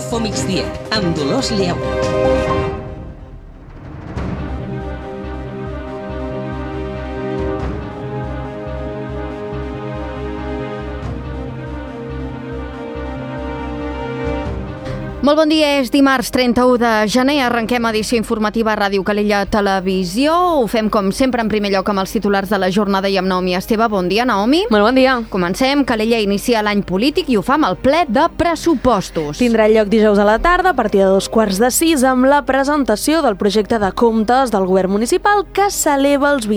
Infomigdia, amb Dolors Lleó. Molt bon dia, és dimarts 31 de gener, arrenquem edició informativa a Ràdio Calella Televisió. Ho fem com sempre en primer lloc amb els titulars de la jornada i amb Naomi Esteve. Bon dia, Naomi. Molt bon dia. Comencem. Calella inicia l'any polític i ho fa amb el ple de pressupostos. Tindrà lloc dijous a la tarda a partir de 5:15 amb la presentació del projecte de comptes del govern municipal que s'eleva als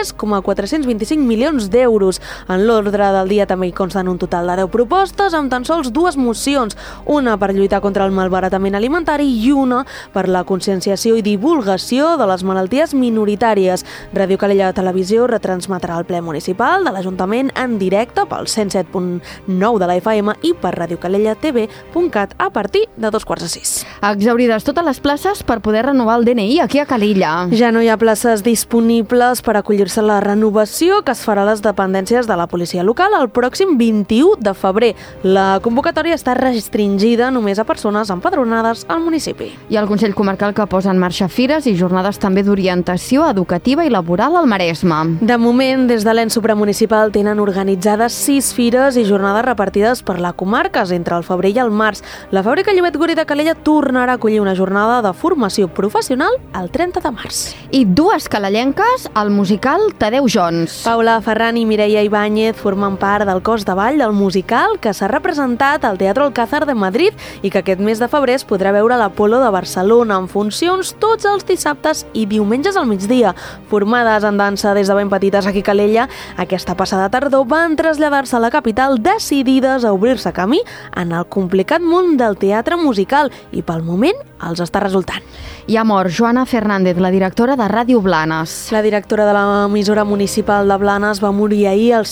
23,425 milions d'euros. En l'ordre del dia també hi consten un total de 10 propostes amb tan sols 2 mocions, una per lluitar contra el malbaratament alimentari i una per la conscienciació i divulgació de les malalties minoritàries. Ràdio Calella Televisió retransmetrà el ple municipal de l'Ajuntament en directe pel 107.9 de la FM i per radiocalellatv.cat a partir de 5:15. Exaurides totes les places per poder renovar el DNI aquí a Calella. Ja no hi ha places disponibles per acollir-se a la renovació que es farà a les dependències de la policia local el pròxim 21 de febrer. La convocatòria està restringida només a persones empadronades al municipi. I el Consell Comarcal que posa en marxa fires i jornades també d'orientació educativa i laboral al Maresme. De moment, des de l'ens supramunicipal tenen organitzades 6 fires i jornades repartides per la comarca entre el febrer i el març. La Fàbrica Llobet Gori de Calella tornarà a acollir una jornada de formació professional el 30 de març. I 2 calellenques al musical Tadeu Jones. Paula Ferran i Mireia Ibáñez formen part del cos de ball del musical que s'ha representat al Teatro Alcázar de Madrid i que aquest mes de febrer es podrà veure a l'Apolo de Barcelona en funcions tots els dissabtes i diumenges al migdia. Formades en dansa des de ben petites aquí a Calella, aquesta passada tardor van traslladar-se a la capital decidides a obrir-se camí en el complicat món del teatre musical i pel moment els està resultant. I ha mort Joana Fernández, la directora de Ràdio Blanes. La directora de l'emissora municipal de Blanes va morir ahir als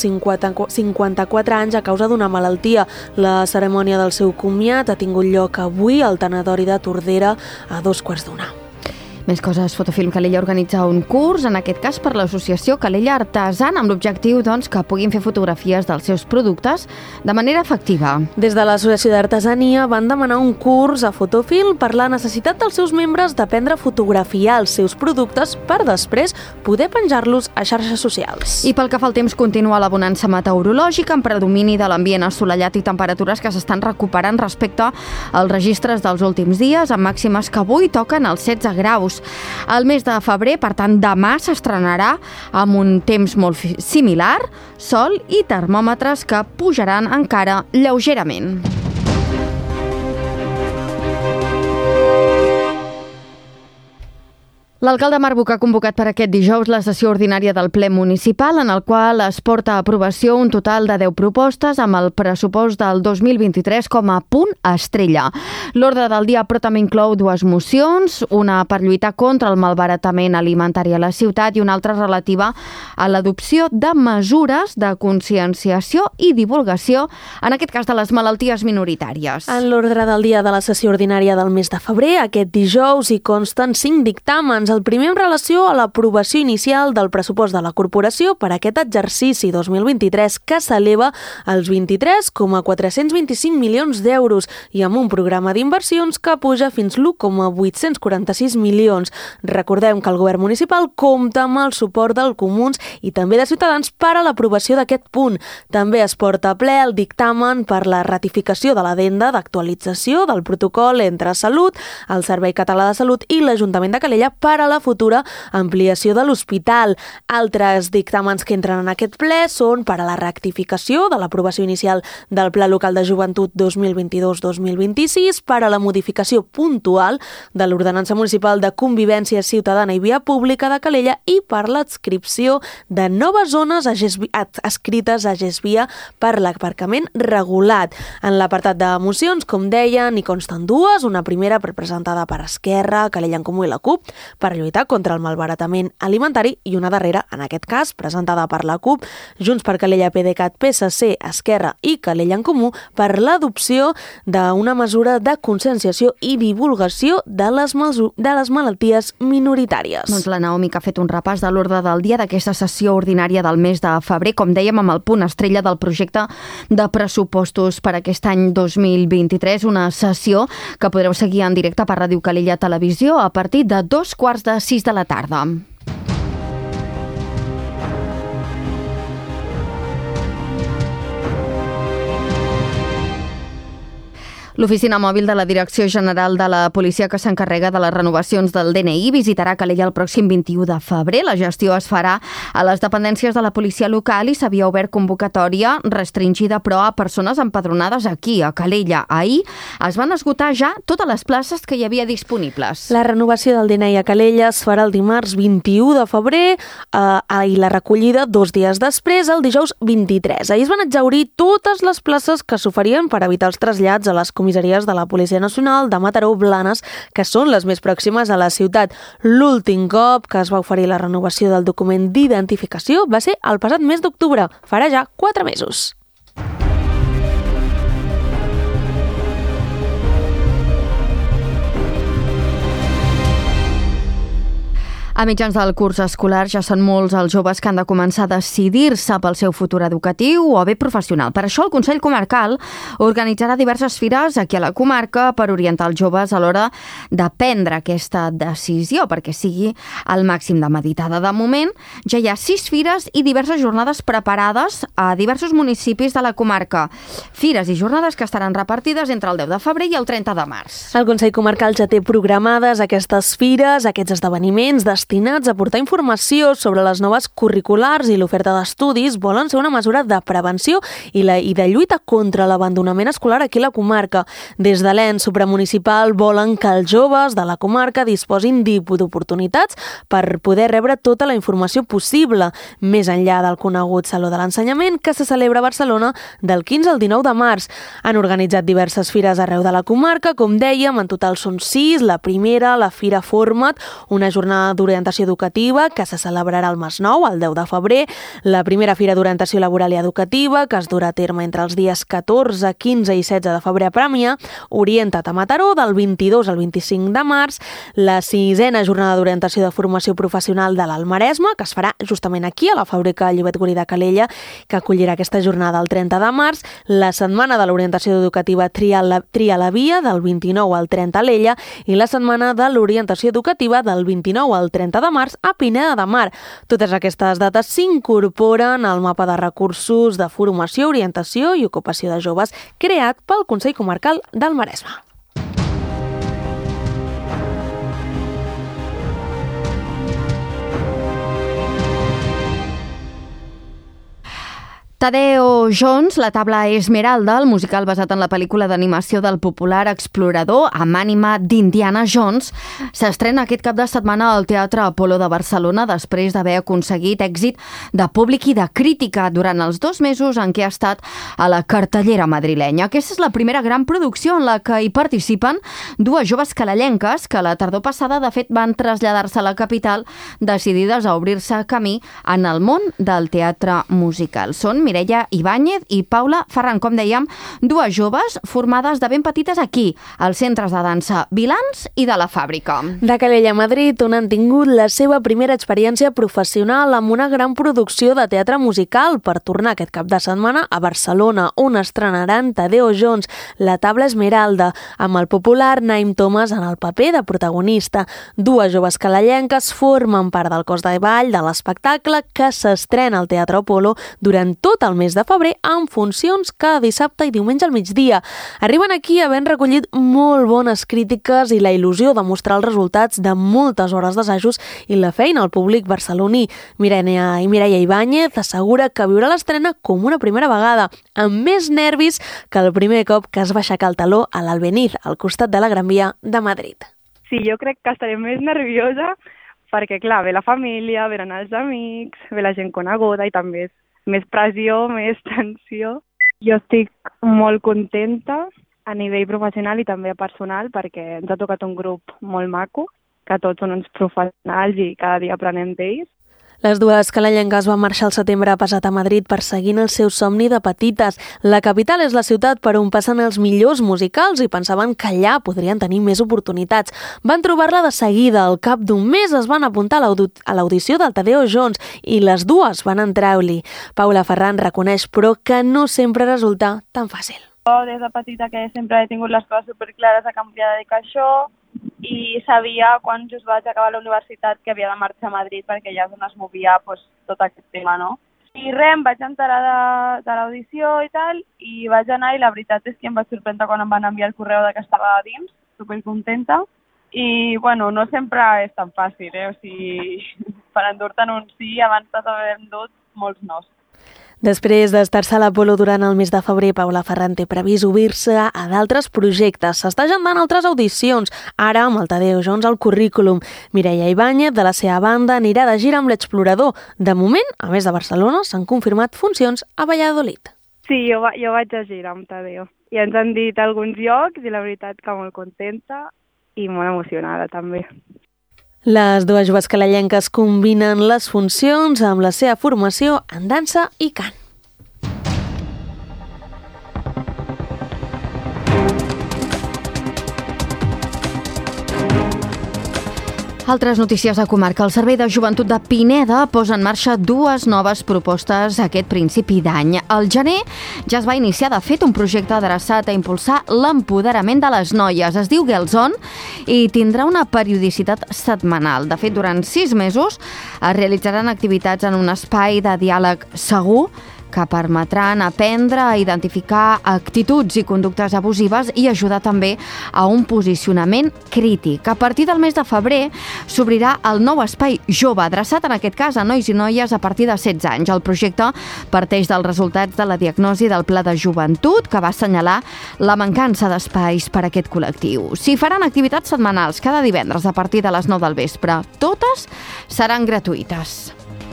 54 anys a causa d'una malaltia. La cerimònia del seu comiat ha tingut lloc avui al tanatori de Tordera a 2:15. Més coses. Fotofilm Calella organitza un curs, en aquest cas per l'associació Calella Artesana, amb l'objectiu que puguin fer fotografies dels seus productes de manera efectiva. Des de l'Associació d'Artesania van demanar un curs a Fotofilm per la necessitat dels seus membres d'aprendre a fotografiar els seus productes per després poder penjar-los a xarxes socials. I pel que fa al temps, continua la bonança meteorològica amb predomini de l'ambient assolellat i temperatures que s'estan recuperant respecte als registres dels últims dies, amb màximes que avui toquen els 16 graus. El mes de febrer, per tant, demà s'estrenarà amb un temps molt similar, sol i termòmetres que pujaran encara lleugerament. L'alcalde Marc Buch ha convocat per aquest dijous la sessió ordinària del ple municipal, en el qual es porta a aprovació un total de 10 propostes amb el pressupost del 2023 com a punt estrella. L'ordre del dia però també inclou 2 mocions, una per lluitar contra el malbaratament alimentari a la ciutat i una altra relativa a l'adopció de mesures de conscienciació i divulgació, en aquest cas de les malalties minoritàries. En l'ordre del dia de la sessió ordinària del mes de febrer, aquest dijous hi consten 5 dictàmens. El primer en relació a l'aprovació inicial del pressupost de la corporació per a aquest exercici 2023 que s'eleva als 23,425 milions d'euros i amb un programa d'inversions que puja fins l'1,846 milions. Recordem que el govern municipal compta amb el suport dels comuns i també de Ciutadans per a l'aprovació d'aquest punt. També es porta a ple el dictamen per la ratificació de l'adenda d'actualització del protocol entre Salut, el Servei Català de Salut i l'Ajuntament de Calella per a la futura ampliació de l'hospital. Altres dictàmens que entren en aquest ple són per a la rectificació de l'aprovació inicial del Pla Local de Joventut 2022-2026, per a la modificació puntual de l'Ordenança Municipal de Convivència Ciutadana i Via Pública de Calella i per l'adscripció de noves zones adscrites a GESVIA per l'aparcament regulat. En l'apartat de mocions, com deia, n'hi consten 2, una primera presentada per Esquerra, Calella en Comú i la CUP, per lluitar contra el malbaratament alimentari i una darrera, en aquest cas, presentada per la CUP, Junts per Calella, PDeCAT, PSC, Esquerra i Calella en Comú, per l'adopció d'una mesura de conscienciació i divulgació de les malalties minoritàries. Doncs la Naomi, que ha fet un repàs de l'ordre del dia d'aquesta sessió ordinària del mes de febrer, com dèiem, amb el punt estrella del projecte de pressupostos per aquest any 2023, una sessió que podreu seguir en directe per Ràdio Calella Televisió a partir de 5:45 de la tarda. L'oficina mòbil de la Direcció General de la Policia, que s'encarrega de les renovacions del DNI, visitarà Calella el pròxim 21 de febrer. La gestió es farà a les dependències de la policia local i s'havia obert convocatòria restringida, però a persones empadronades aquí, a Calella. Ahir es van esgotar ja totes les places que hi havia disponibles. La renovació del DNI a Calella es farà el dimarts 21 de febrer i la recollida 2 dies després, el dijous 23. Ahir es van exhaurir totes les places que s'oferien per evitar els trasllats a les comissaries de la Policia Nacional de Mataró, Blanes, que són les més pròximes a la ciutat. L'últim cop que es va oferir la renovació del document d'identificació va ser el passat mes d'octubre, farà ja 4 mesos. A mitjans del curs escolar ja són molts els joves que han de començar a decidir-se pel seu futur educatiu o bé professional. Per això el Consell Comarcal organitzarà diverses fires aquí a la comarca per orientar els joves a l'hora de prendre aquesta decisió, perquè sigui al màxim de meditada. De moment ja hi ha 6 fires i diverses jornades preparades a diversos municipis de la comarca. Fires i jornades que estaran repartides entre el 10 de febrer i el 30 de març. El Consell Comarcal ja té programades aquestes fires, aquests esdeveniments destinats a portar informació sobre les noves curriculars i l'oferta d'estudis volen ser una mesura de prevenció i de lluita contra l'abandonament escolar aquí a la comarca. Des de l'ENS supramunicipal volen que els joves de la comarca disposin d'oportunitats per poder rebre tota la informació possible, més enllà del conegut Saló de l'Ensenyament que se celebra a Barcelona del 15 al 19 de març. Han organitzat diverses fires arreu de la comarca, com dèiem, en total són 6, la primera, la Fira Format, una jornada d'orientació educativa que se celebrarà el Masnou, el 10 de febrer, la primera Fira d'Orientació Laboral i Educativa, que es durà a terme entre els dies 14, 15 i 16 de febrer a Premià, Orienta't a Mataró, del 22 al 25 de març, la 6a Jornada d'Orientació de Formació Professional de l'Alt Maresme, que es farà justament aquí, a la fàbrica Llobet Gurí de Calella, que acollirà aquesta jornada el 30 de març, la Setmana de l'Orientació Educativa Tria la Via, del 29 al 30 a l'Ella, i la Setmana de l'Orientació Educativa del 29 al 30 de març a Pineda de Mar. Totes aquestes dates s'incorporen al mapa de recursos de formació, orientació i ocupació de joves creat pel Consell Comarcal del Maresme. Tadeo Jones, la tabla Esmeralda, el musical basat en la pel·lícula d'animació del popular explorador amb ànima d'Indiana Jones, s'estrena aquest cap de setmana al Teatre Apolo de Barcelona després d'haver aconseguit èxit de públic i de crítica durant els 2 mesos en què ha estat a la cartellera madrilenya. Aquesta és la primera gran producció en la que hi participen 2 joves calellenques que la tardor passada, de fet, van traslladar-se a la capital decidides a obrir-se camí en el món del teatre musical. Són Mireia Ibáñez i Paula Ferran, com dèiem, 2 joves formades de ben petites aquí, als centres de dansa Vilans i de la Fàbrica. De Calella a Madrid, on han tingut la seva primera experiència professional amb una gran producció de teatre musical per tornar aquest cap de setmana a Barcelona, on estrenaran Tadeo Jones, la tabla Esmeralda, amb el popular Naim Thomas en el paper de protagonista. 2 joves calellenques formen part del cos de ball de l'espectacle que s'estrena al Teatre Apolo durant tot el mes de febrer amb funcions cada dissabte i diumenge al migdia. Arriben aquí havent recollit molt bones crítiques i la il·lusió de mostrar els resultats de moltes hores d'assajos i la feina al públic barceloní. Mireia Ibáñez assegura que viurà l'estrena com una primera vegada, amb més nervis que el primer cop que es va aixecar el taló a l'Albéniz, al costat de la Gran Via de Madrid. Sí, jo crec que estaré més nerviosa perquè, clar, ve la família, venen els amics, ve la gent coneguda i també és més pressió, més tensió. Jo estic molt contenta a nivell professional i també personal perquè ens ha tocat un grup molt maco que tots són uns professionals i cada dia aprenem d'ells. Les dues canadenques van marxar al setembre passat a Madrid perseguint el seu somni de petites. La capital és la ciutat per on passen els millors musicals i pensaven que allà podrien tenir més oportunitats. Van trobar-la de seguida. Al cap d'un mes es van apuntar a l'audició del Tadeo Jones i les dues van entrar-hi. Paula Ferran reconeix, però, que no sempre resulta tan fàcil. Jo des de petita que sempre he tingut les coses superclares a què em volia dedicar a això i sabia quan just vaig acabar la universitat que havia de marxar a Madrid perquè allà és on es movia tot aquest tema, no? I res, em vaig enterar de l'audició i tal i vaig anar i la veritat és que em vaig sorprendre quan em van enviar el correu que estava a dins, supercontenta. I, bueno, no sempre és tan fàcil, O sigui, per endur-te'n un sí abans d'haver endut molts nos. Després d'estar-se a l'Apolo durant el mes de febrer, Paula Ferran té previst obrir-se a d'altres projectes. S'està agendant altres audicions, ara amb el Tadeo Jones al currículum. Mireia Ibáñez, de la seva banda, anirà de gira amb l'Explorador. De moment, a més de Barcelona, s'han confirmat funcions a Valladolid. Sí, jo vaig a gira amb Tadeo. I ens han dit alguns llocs i la veritat que molt contenta i molt emocionada també. Les dues joves canadenques combinen les funcions amb la seva formació en dansa i cant. Altres notícies de comarca. El Servei de Joventut de Pineda posa en marxa dues noves propostes aquest principi d'any. Al gener ja es va iniciar, de fet, un projecte adreçat a impulsar l'empoderament de les noies. Es diu Girls On i tindrà una periodicitat setmanal. De fet, durant 6 mesos es realitzaran activitats en un espai de diàleg segur que permetran aprendre a identificar actituds i conductes abusives i ajudar també a un posicionament crític. A partir del mes de febrer s'obrirà el nou espai jove, adreçat en aquest cas a nois i noies a partir de 16 anys. El projecte parteix dels resultats de la diagnosi del Pla de Joventut, que va assenyalar la mancança d'espais per a aquest col·lectiu. S'hi faran activitats setmanals cada divendres a partir de les 9 del vespre. Totes seran gratuïtes.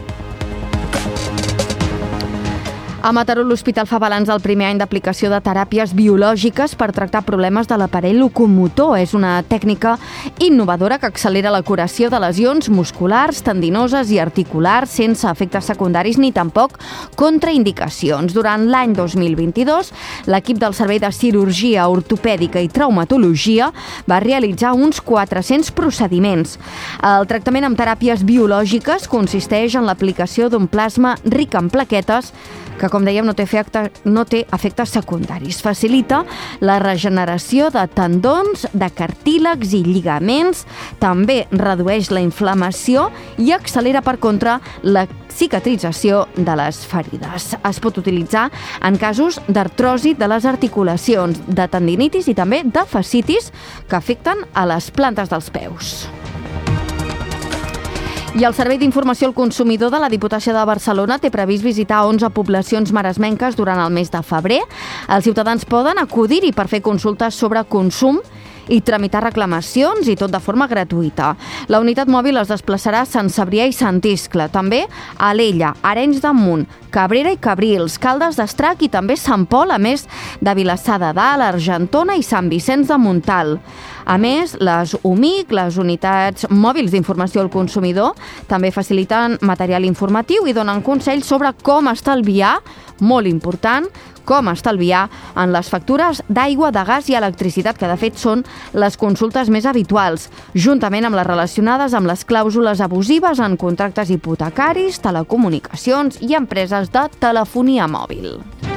A Mataró, l'hospital fa balanç del primer any d'aplicació de teràpies biològiques per tractar problemes de l'aparell locomotor. És una tècnica innovadora que accelera la curació de lesions musculars, tendinoses i articulars sense efectes secundaris ni tampoc contraindicacions. Durant l'any 2022, l'equip del Servei de Cirurgia Ortopèdica i Traumatologia va realitzar uns 400 procediments. El tractament amb teràpies biològiques consisteix en l'aplicació d'un plasma ric en plaquetes que, com dèiem, no té efectes secundaris. Facilita la regeneració de tendons, de cartílags i lligaments, també redueix la inflamació i accelera, per contra, la cicatrització de les ferides. Es pot utilitzar en casos d'artrosi de les articulacions, de tendinitis i també de fascitis que afecten a les plantes dels peus. I el Servei d'Informació al Consumidor de la Diputació de Barcelona té previst visitar 11 poblacions maresmenques durant el mes de febrer. Els ciutadans poden acudir-hi per fer consultes sobre consum i tramitar reclamacions, i tot de forma gratuïta. La unitat mòbil es desplaçarà a Sant Cebrià i Sant Iscle, també a Alella, Arenys de Munt, Cabrera i Cabrils, Caldes d'Estrac i també Sant Pol, a més de Vilassar de Dalt, Argentona i Sant Vicenç de Montalt. A més, les UMIC, les unitats mòbils d'informació al consumidor, també faciliten material informatiu i donen consells sobre com estalviar, molt important, com estalviar en les factures d'aigua, de gas i electricitat, que de fet són les consultes més habituals, juntament amb les relacionades amb les clàusules abusives en contractes hipotecaris, telecomunicacions i empreses de telefonia mòbil.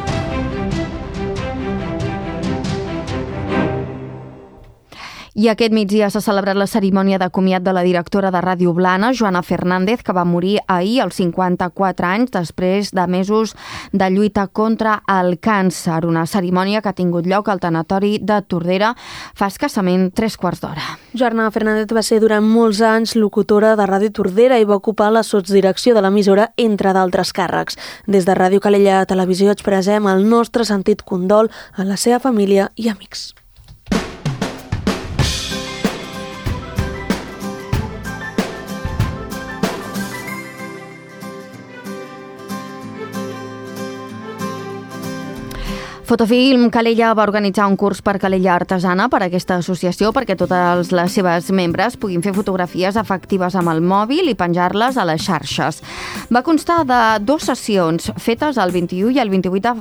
I aquest migdia s'ha celebrat la cerimònia de comiat de la directora de Ràdio Blana, Joana Fernández, que va morir ahir als 54 anys després de mesos de lluita contra el càncer. Una cerimònia que ha tingut lloc al tanatori de Tordera fa escassament 3/4 d'hora. Joana Fernández va ser durant molts anys locutora de Ràdio Tordera i va ocupar la sotsdirecció de l'emissora, entre d'altres càrrecs. Des de Ràdio Calella Televisió expressem el nostre sentit condol a la seva família i amics. Fotofilm Calella va organitzar un curs per Calella Artesana per a aquesta associació perquè totes les seves membres puguin fer fotografies efectives amb el mòbil i penjar-les a les xarxes. Va constar de 2 sessions fetes el 21 i el 28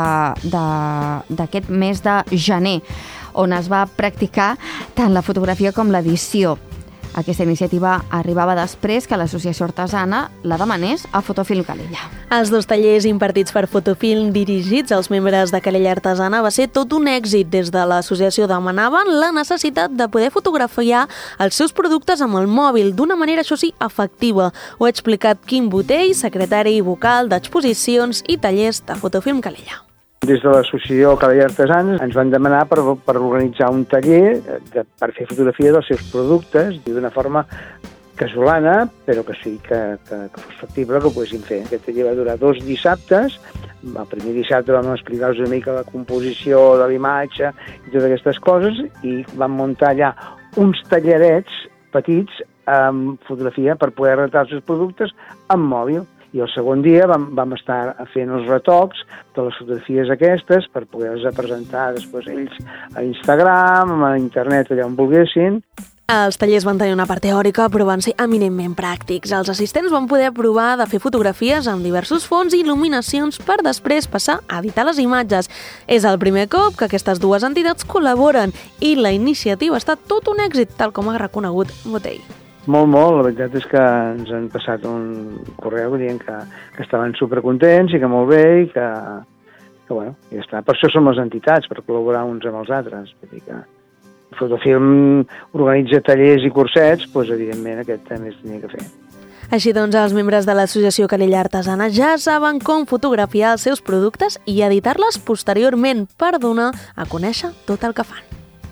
d'aquest mes de gener, on es va practicar tant la fotografia com l'edició. Aquesta iniciativa arribava després que l'associació artesana la demanés a Fotofilm Calella. Els 2 tallers impartits per Fotofilm dirigits als membres de Calella Artesana va ser tot un èxit. Des de l'associació demanaven la necessitat de poder fotografiar els seus productes amb el mòbil d'una manera, això sí, efectiva. Ho ha explicat Quim Botell, secretari vocal d'exposicions i tallers de Fotofilm Calella. Des de l'associació Calella Artesana ens van demanar per organitzar un taller per fer fotografia dels seus productes d'una forma casolana, però que sí que fos factible que ho poguessin fer. Aquest taller va durar 2 dissabtes. El primer dissabte vam explicar-los una mica la composició de l'imatge i totes aquestes coses i vam muntar allà uns tallerets petits amb fotografia per poder retratar els seus productes amb mòbil. I el segon dia vam estar fent els retocs de les fotografies aquestes per poder-les presentar després ells a Instagram, a internet, allà on volguessin. Els tallers van tenir una part teòrica, però van ser eminentment pràctics. Els assistents van poder provar de fer fotografies amb diversos fons i il·luminacions per després passar a editar les imatges. És el primer cop que aquestes 2 entitats col·laboren i la iniciativa ha estat tot un èxit, tal com ha reconegut Botell. Molt. La veritat és que ens han passat un correu dient que estaven supercontents i que molt bé i que bueno, ja està. Per això som les entitats, per col·laborar uns amb els altres. Vull dir que Fotofilm organitza tallers i cursets, doncs evidentment aquest també es tenia que fer. Així doncs, els membres de l'associació Calella Artesana ja saben com fotografiar els seus productes i editar-les posteriorment per donar a conèixer tot el que fan.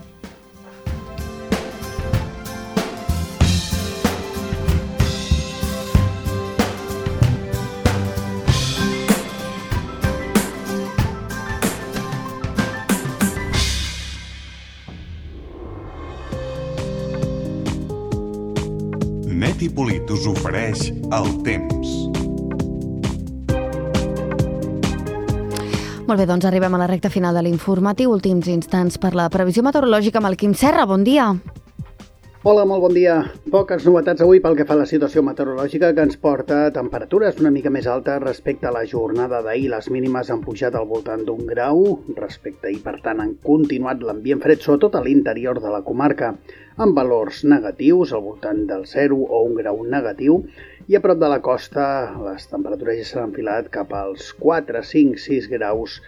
Net i Polit us ofereix el temps. Molt bé, doncs arribem a la recta final de l'informatiu. Últims instants per la previsió meteorològica amb el Quim Serra. Bon dia. Hola, molt bon dia. Poques novetats avui pel que fa a la situació meteorològica que ens porta a temperatures una mica més altes respecte a la jornada d'ahir. Les mínimes han pujat al voltant d'1 grau respecte i, per tant, han continuat l'ambient fred, sobretot a l'interior de la comarca, amb valors negatius al voltant del 0 o 1 grau negatiu, i a prop de la costa les temperatures ja s'han enfilat cap als 4, 5, 6 graus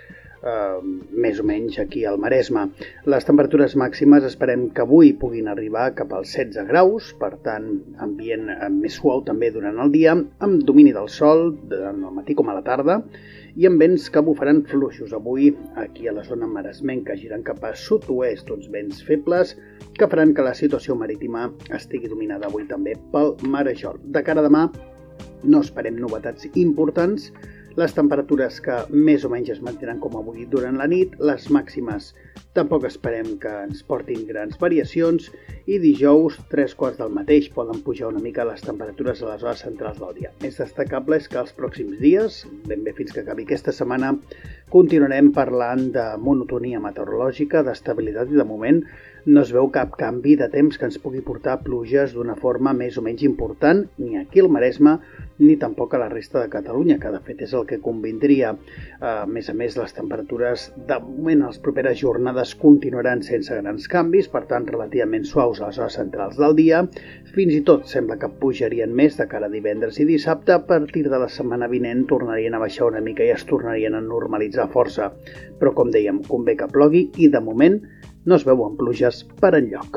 més o menys aquí al Maresme. Les temperatures màximes esperem que avui puguin arribar cap als 16 graus, per tant, ambient més suau també durant el dia, amb domini del sol tant al matí com a la tarda, i amb vents que bufaran fluixos avui aquí a la zona maresmenca, girant cap a sud-oest, uns vents febles que faran que la situació marítima estigui dominada avui també pel marejol. De cara a demà no esperem novetats importants. Les temperatures que més o menys es mantindran com avui durant la nit, les màximes tampoc esperem que ens portin grans variacions i dijous, 3/4 del mateix, poden pujar una mica les temperatures a les hores centrals del dia. Més destacable és que els pròxims dies, ben bé fins que acabi aquesta setmana, continuarem parlant de monotonia meteorològica, d'estabilitat i de moment no es veu cap canvi de temps que ens pugui portar pluges d'una forma més o menys important, ni aquí al Maresme ni tampoc a la resta de Catalunya, que de fet és el que convindria. A més, les temperatures de moment a les properes jornades continuaran sense grans canvis, per tant relativament suaus a les hores centrals del dia. Fins i tot sembla que pujarien més de cara a divendres i dissabte. A partir de la setmana vinent tornarien a baixar una mica i es tornarien a normalitzar força. Però com dèiem, convé que plogui i de moment no es veuen pluges per enlloc.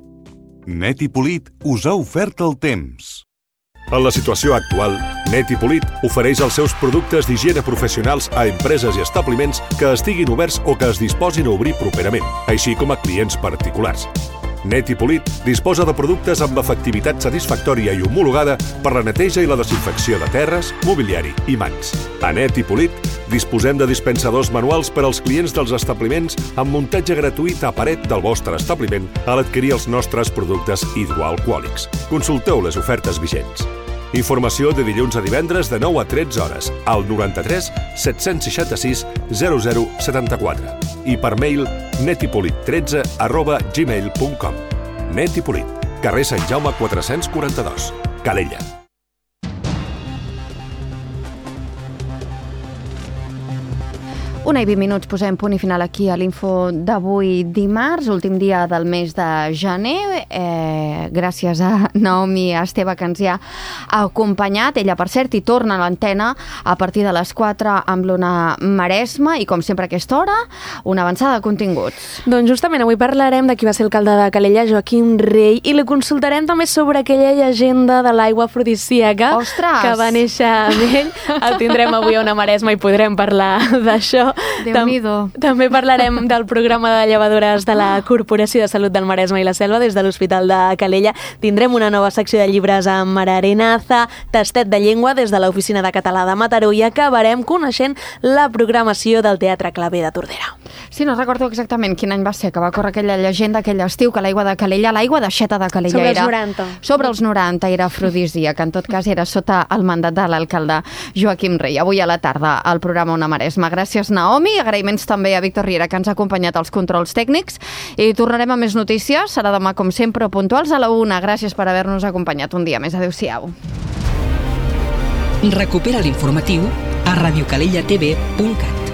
Net i Polit us ha ofert el temps. En la situació actual, Net i Polit ofereix els seus productes d'higiene professionals a empreses i establiments que estiguin oberts o que es disposin a obrir properament, així com a clients particulars. Net i Polit disposa de productes amb efectivitat satisfactòria i homologada per la neteja i la desinfecció de terres, mobiliari i mans. A Net i Polit disposem de dispensadors manuals per als clients dels establiments amb muntatge gratuït a paret del vostre establiment a l'adquirir els nostres productes hidroalcohòlics. Consulteu les ofertes vigents. Informació de dilluns a divendres de 9 a 13 hores al 93 766 0074 i per mail netipolit13@gmail.com. Netipolit, carrer Sant Jaume 442, Calella. 1:20, posem punt i final aquí a l'info d'avui dimarts, últim dia del mes de gener. Gràcies a Naomi Esteve que ens hi ha acompanyat. Ella, per cert, hi torna a l'antena a partir de les 4 amb l'Ona Maresme i, com sempre a aquesta hora, una avançada de continguts. Doncs justament avui parlarem de qui va ser alcalde de Calella, Joaquim Rey, i li consultarem també sobre aquella llegenda de l'aigua afrodisíaca. Ostres! Que va néixer amb ell. El tindrem avui a Ona Maresme i podrem parlar d'això. Déu-n'hi-do. També parlarem del programa de llevadores de la Corporació de Salut del Maresme i la Selva des de l'Hospital de Calella. Tindrem una nova secció de llibres amb Mara Arenaza, tastet de llengua des de l'Oficina de Català de Mataró i acabarem coneixent la programació del Teatre Claver de Tordera. Sí, no recordo exactament quin any va ser que va córrer aquella llegenda aquell estiu que l'aigua de Calella, l'aigua d'aixeta de Calella sobre era... els 90. Sobre els 90 era afrodisíaca, en tot cas era sota el mandat de l'alcalde Joaquim Rey. Avui a la tarda al programa Ona Maresme. Gràcies, Naomi. Agraïments també a Víctor Riera, que ens ha acompanyat als controls tècnics. I tornarem a més notícies. Serà demà, com sempre, puntuals a la 1. Gràcies per haver-nos acompanyat un dia més. Adéu-siau. Recupera l'informatiu a radiocalellatv.cat.